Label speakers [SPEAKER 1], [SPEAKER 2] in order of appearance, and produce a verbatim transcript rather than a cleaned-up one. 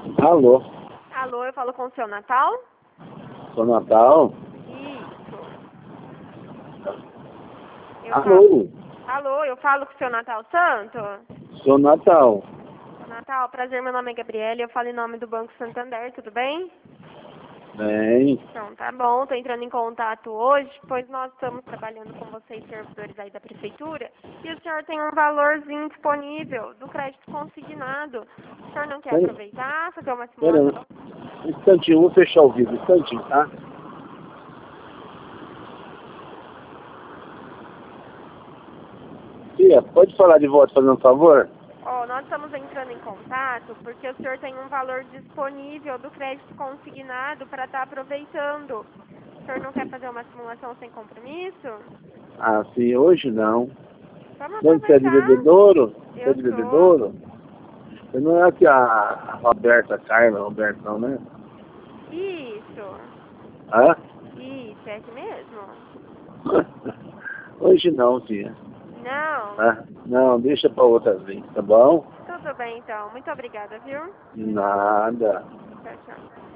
[SPEAKER 1] Alô,
[SPEAKER 2] Alô, eu falo com o seu Natal?
[SPEAKER 1] sou Natal?
[SPEAKER 2] Isso. Eu
[SPEAKER 1] Alô,
[SPEAKER 2] falo... Alô, eu falo com o seu Natal Santo?
[SPEAKER 1] sou Natal.
[SPEAKER 2] Seu Natal, prazer, meu nome é Gabriela, eu falo em nome do Banco Santander, tudo bem?
[SPEAKER 1] Bem,
[SPEAKER 2] Então, tá bom, tô entrando em contato hoje, pois nós estamos trabalhando com vocês, servidores aí da prefeitura, e o senhor tem um valorzinho disponível do crédito consignado. O senhor não quer
[SPEAKER 1] Pera-
[SPEAKER 2] aproveitar, fazer uma
[SPEAKER 1] pera
[SPEAKER 2] simulação?
[SPEAKER 1] um instantinho, vou fechar o vídeo, um instantinho, tá? Tia, pode falar de volta, fazendo um favor?
[SPEAKER 2] Ó, nós estamos entrando em contato porque o senhor tem um valor disponível do crédito consignado para estar aproveitando. O senhor não quer fazer uma simulação sem compromisso?
[SPEAKER 1] Ah, sim, hoje não.
[SPEAKER 2] Vamos
[SPEAKER 1] Onde você é de
[SPEAKER 2] aproveitar.
[SPEAKER 1] Bebedouro? Você é
[SPEAKER 2] Eu
[SPEAKER 1] de
[SPEAKER 2] sou.
[SPEAKER 1] Bebedouro? Você não é aqui a, a Roberta, Carla, Roberta não, né?
[SPEAKER 2] Isso.
[SPEAKER 1] Hã?
[SPEAKER 2] Isso, é aqui mesmo.
[SPEAKER 1] Hoje não, tia.
[SPEAKER 2] Não.
[SPEAKER 1] Ah, não, deixa pra outra vez, tá bom?
[SPEAKER 2] Tudo bem, então. Muito obrigada, viu?
[SPEAKER 1] Nada.
[SPEAKER 2] Tchau, tchau.